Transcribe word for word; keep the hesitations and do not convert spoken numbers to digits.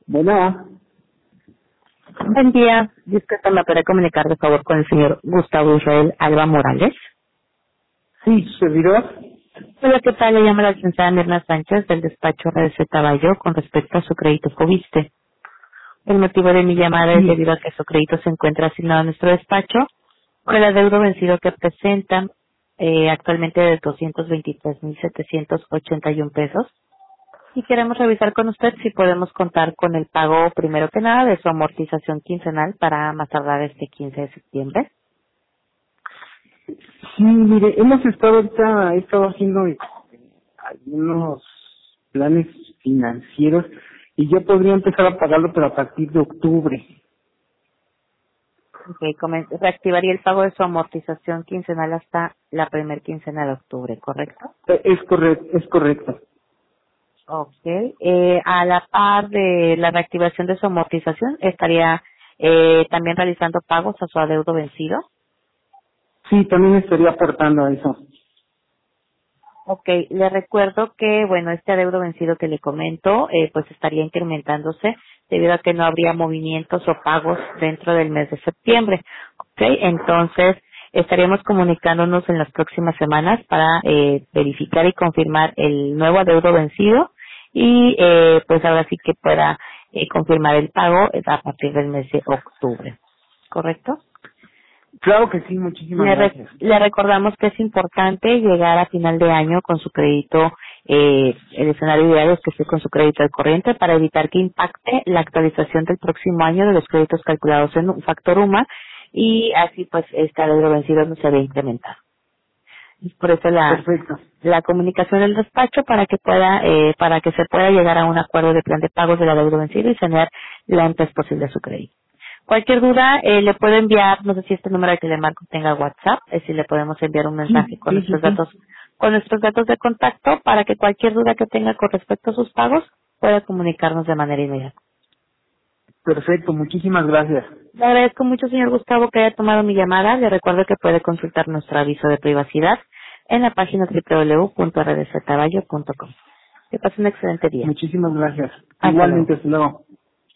Bueno, Buen día. Disculpe, ¿me puede comunicar, por favor, con el señor Gustavo Israel Alba Morales? sí, servidor. Hola, ¿qué tal? Le llama la licenciada Mirna Sánchez del despacho R D Z Bayo con respecto a su crédito Fobiste. El motivo de mi llamada es Sí, debido a que su crédito se encuentra asignado a nuestro despacho por el adeudo vencido que presentan eh, actualmente de doscientos veintitrés mil setecientos ochenta y uno pesos. Y queremos revisar con usted si podemos contar con el pago, primero que nada, de su amortización quincenal para más tardar este quince de septiembre. sí, mire, hemos estado ahorita, he estado haciendo eh, algunos planes financieros y yo podría empezar a pagarlo, pero a partir de octubre. Ok, comen- reactivaría el pago de su amortización quincenal hasta la primer quincena de octubre, ¿correcto? Eh, Es correcto, es correcto. Ok. Eh, a la par de la reactivación de su amortización, estaría eh, también realizando pagos a su adeudo vencido. Sí, también estaría aportando a eso. Ok, le recuerdo que, bueno, este adeudo vencido que le comento, eh, pues estaría incrementándose debido a que no habría movimientos o pagos dentro del mes de septiembre. Ok, entonces estaríamos comunicándonos en las próximas semanas para eh, verificar y confirmar el nuevo adeudo vencido y eh, pues ahora sí que pueda eh, confirmar el pago eh, a partir del mes de octubre. ¿Correcto? Claro que sí, muchísimas Le, re- gracias. le recordamos que es importante llegar a final de año con su crédito, eh, el escenario ideal es que esté con su crédito al corriente para evitar que impacte la actualización del próximo año de los créditos calculados en un factor UMA y así pues este adeudo vencido no se ve incrementado. Es por eso la, Perfecto, la comunicación del despacho para que pueda, eh, para que se pueda llegar a un acuerdo de plan de pagos del adeudo vencido y sanear lo antes posible su crédito. Cualquier duda, eh, le puedo enviar, no sé si este número que le marco tenga WhatsApp, es si le podemos enviar un mensaje sí, con sí, sí, nuestros sí. datos, con nuestros datos de contacto para que cualquier duda que tenga con respecto a sus pagos pueda comunicarnos de manera inmediata. Perfecto, muchísimas gracias. Le agradezco mucho, señor Gustavo, que haya tomado mi llamada. Le recuerdo que puede consultar nuestro aviso de privacidad en la página doble u doble u doble u punto r d z caballo punto com. Que pase un excelente día. Muchísimas gracias. Hasta luego. Igualmente, hasta luego.